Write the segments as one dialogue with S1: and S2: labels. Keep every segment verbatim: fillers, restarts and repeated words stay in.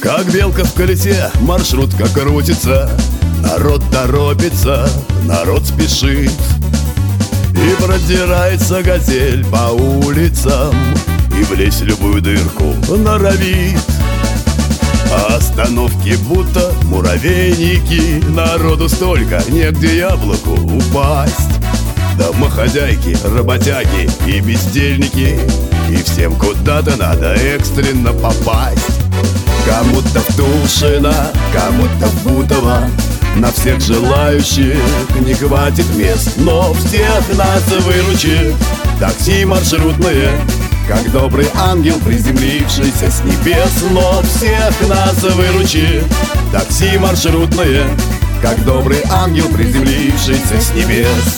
S1: Как белка в колесе, маршрутка крутится. Народ торопится, народ спешит. И продирается газель по улицам, и влезть в любую дырку норовит. А остановки будто муравейники. Народу столько, негде яблоку упасть. Домохозяйки, работяги и бездельники, и всем куда-то надо экстренно попасть. Кому-то в Тушино, кому-то в Бутово. На всех желающих не хватит мест, но всех нас выручит такси маршрутное, как добрый ангел, приземлившийся с небес. Но всех нас выручит такси маршрутное, как добрый ангел, приземлившийся с небес.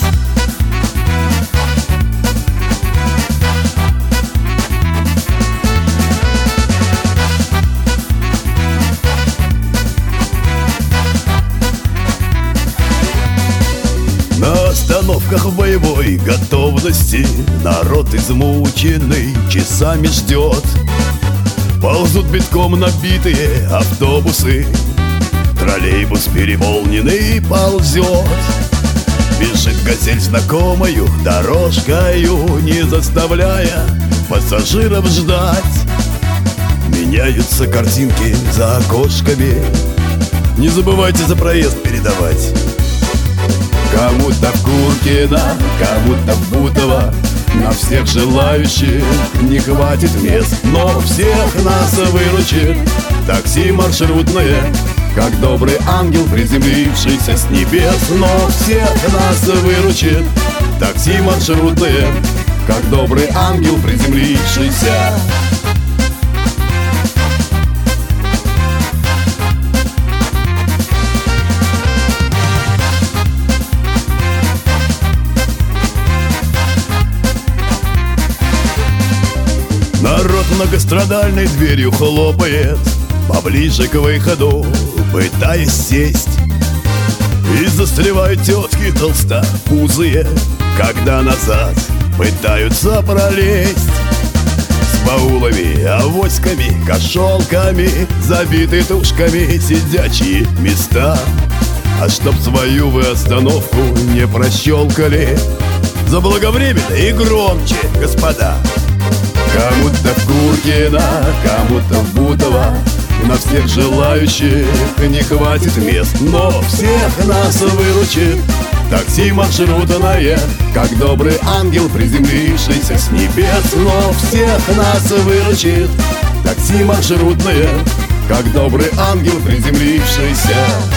S1: На остановках в боевой готовности народ измученный часами ждет. Ползут битком набитые автобусы, троллейбус переполненный ползет. Бежит газель знакомою дорожкою, не заставляя пассажиров ждать. Меняются картинки за окошками, не забывайте за проезд передавать. Кому-то в Куркино, кому-то в Бутово. На всех желающих не хватит мест, но всех нас выручит такси маршрутное, как добрый ангел, приземлившийся с небес. Но всех нас выручит такси маршрутное, как добрый ангел, приземлившийся. Народ многострадальной дверью хлопает, поближе к выходу пытаясь сесть. И застревают тетки толстопузые, когда назад пытаются пролезть. С баулами, авоськами, кошелками, забиты тушками сидячие места. А чтоб свою вы остановку не прощелкали, заблаговременно и громче, господа. Кому-то в Куркино, кому-то в Бутово. На всех желающих не хватит мест, но всех нас выручит такси маршрутное, как добрый ангел, приземлившийся с небес. Но всех нас выручит такси маршрутное, как добрый ангел, приземлившийся.